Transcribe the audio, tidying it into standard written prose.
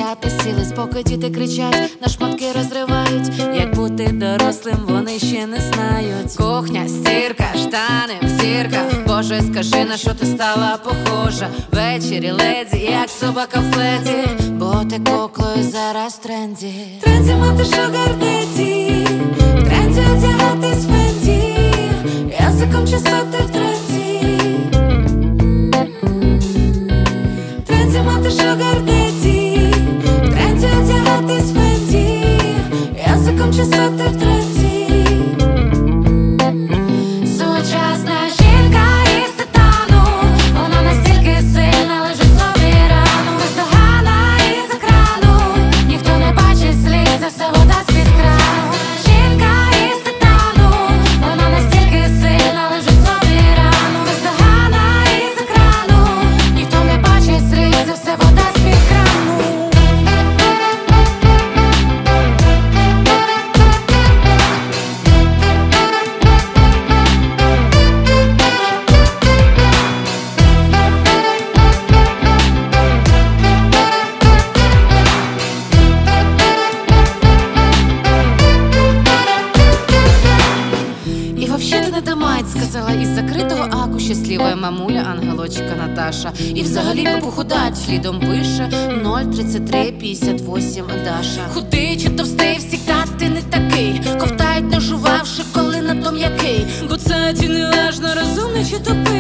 стояти, сіли, поки діти кричать, на шматки розривають. Як бути дорослим, вони ще не знають. Кухня, стірка, штани в стірках. Боже, скажи, на що ти стала похожа? Ввечері леді, як собака в пледі. Бо ти куклою зараз в тренді. В тренді мати шугар-деді, в тренді одягатись фенді, язиком чесати в тренді. В тренді мати шугар-деді, в тренді одягатись фенді, язиком чесати в тренді. Сучасна жінка із титану, вона настільки сильна, лежить собі рану. Бездоганна із екрану, ніхто не бачить сліз, це все вода з-під крану. Жінка із титану, вона настільки сильна, лежить собі рану. Бездоганна із екрану, ніхто не бачить сліз, це все вода з-під крану. І вообще-то не до мать, сказала із закритого аку щаслива мамуля ангелочка Наташа. І взагалі би похудать, слідом пише 03358 Даша. Худий чи товстий, всігда ти не такий. Ковтають, нажувавши, коли на том який. Бо це ті не важно, розумний чи тупий.